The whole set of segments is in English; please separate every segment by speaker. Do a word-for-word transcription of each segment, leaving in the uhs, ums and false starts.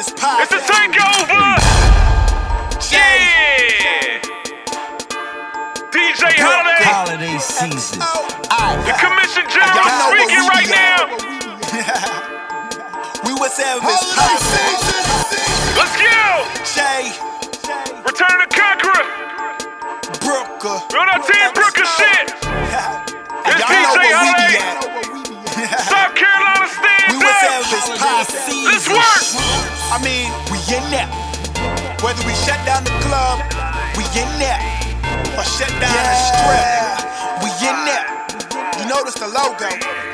Speaker 1: Elvis Podcast.
Speaker 2: It's a takeover! Yeah! D J Holiday!
Speaker 3: Holiday season.
Speaker 2: The Commission General speaking right now!
Speaker 1: We was Elvis Podcast.
Speaker 2: Let's go!
Speaker 1: Jay,
Speaker 2: Return to Conqueror!
Speaker 1: Brooker.
Speaker 2: We're on our Team Brooker shit! It's
Speaker 1: Y'all
Speaker 2: D
Speaker 1: know
Speaker 2: J
Speaker 1: where we be
Speaker 2: Holiday!
Speaker 1: at.
Speaker 2: South Carolina
Speaker 1: We
Speaker 2: stand
Speaker 1: was
Speaker 2: up!
Speaker 1: Elvis Podcast.
Speaker 2: This works!
Speaker 1: I mean, we in there. Whether we shut down the club, we in there. Or shut down the strip, we in there. You notice the logo?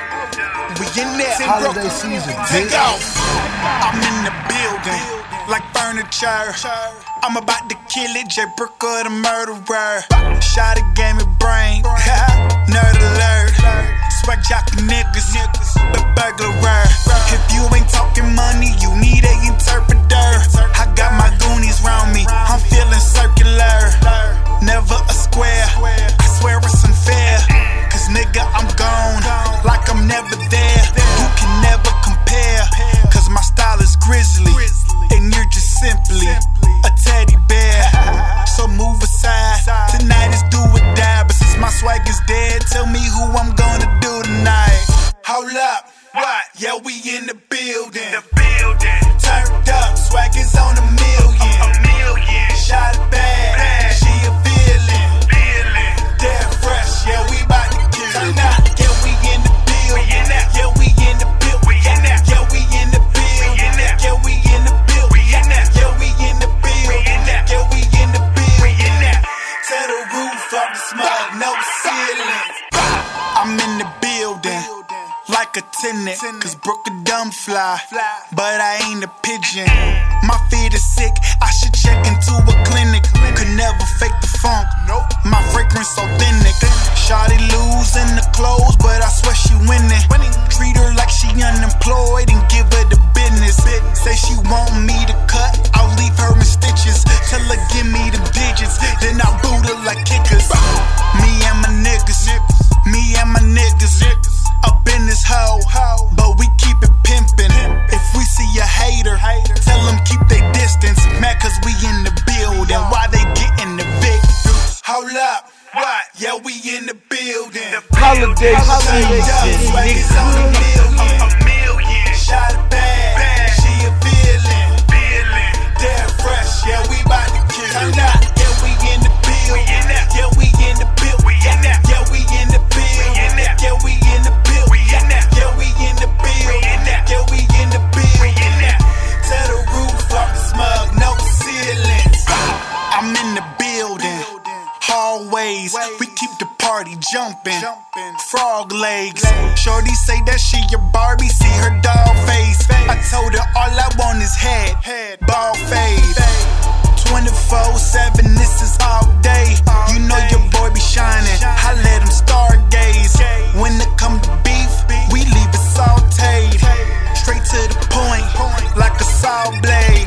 Speaker 1: We in there.
Speaker 3: Holiday season,
Speaker 1: Take
Speaker 3: bitch.
Speaker 1: off. I'm in the building, like furniture. I'm about to kill it, Jay Brooker the murderer. Shot a game of brain, nerd alert. Swag jockey niggas, the burglar. If you ain't talking money, you need a interpreter. I got my goonies round me, I'm feeling circular. Never a square, I swear it's unfair. Cause nigga, I'm gone, like I'm never there. You can never compare, cause my style is grizzly, and you're just simply a teddy bear. So move aside, tonight is do or die. But since my swag is dead, tell me who I'm gonna do tonight. Hold up, what? Yeah, we in the building. The building. Turned up, swag is on a million. A million. Shot it bad, she a feeling. Feeling. Dead fresh, yeah, we bout to kill. Turn up, yeah, we in the building. Yeah, we in the building. Yeah, we in the building. Yeah, we in the building. Yeah, we in the building. Yeah, we in the building. Tear the roof off the smug, no ceilings. I'm in the building, like a tenant. Cause Brooker dumb fly, but I ain't a pigeon. My feet is sick, I should check into a clinic. Could never fake the funk, my fragrance authentic. Shawty losing the clothes, but I swear she winning. Treat her like she unemployed and give her the business. Say she want me to cut, I'll leave her in stitches. Tell her give me the digits, then I boot her like kickers. Me and my niggas, me and my niggas up in this hoe, but we keep it pimpin'. If we see a hater, tell them keep their distance. Mad cause we in the building, why they getting the big? Hold up, what? Yeah, we in the building.
Speaker 3: Holiday
Speaker 1: Swag
Speaker 3: season,
Speaker 1: is on a million. A million. Shot it bad, she a feeling. Feeling. Dead fresh, yeah, we bout to kill. Turn up, yeah, we in the building. Yeah, we in the building. Yeah, we in the building. Yeah, we in the building. Yeah, we in the building. Yeah, we in the building. Tear the roof off the smug, no ceilings. I'm in the building. Hallways, we keep the party jumping. Frog legs, shorty say that she your Barbie, see her doll face. I told her all I want is head, ball fade. twenty-four seven, this is all day. You know your boy be shining, I let him stargaze. When it come to beef, we leave it sauteed. Straight to the point, like a saw blade.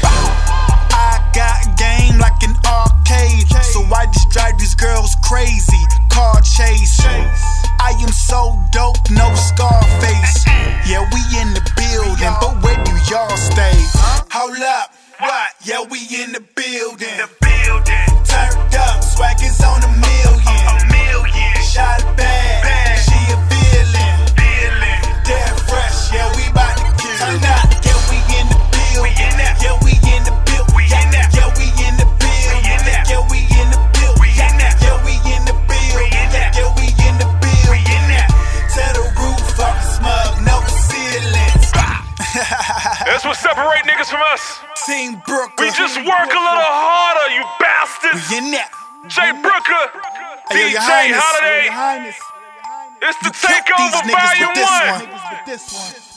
Speaker 1: I got game like an arcade, so I just drive these girls crazy. Car chase, I am so dope, no Scarface. Yeah, we in the building, but where do y'all stay? Hold up, what? Yeah, we in the building. The building. Turned up, swag is on a million. A million. Shot it bad, she a feeling. Feeling. Dead fresh, yeah, we bout to kill. Turn up, yeah, we in the building. Yeah, we in the building. Yeah, we in the building. Yeah, we in the building. Yeah, we in the building. Yeah, we in the building. Tear the roof off the smug, no ceilings.
Speaker 2: That's what separate niggas from us.
Speaker 1: Team Brooker.
Speaker 2: We just work a little harder, you bastards.
Speaker 1: We in there.
Speaker 2: Jay Brooker,
Speaker 1: Hey, yo,
Speaker 2: D
Speaker 1: your
Speaker 2: J
Speaker 1: Highness.
Speaker 2: Holiday.
Speaker 1: Your Highness.
Speaker 2: It's the
Speaker 1: You killed these
Speaker 2: Takeover
Speaker 1: niggas with
Speaker 2: Volume
Speaker 1: this
Speaker 2: one.
Speaker 1: one. With this one.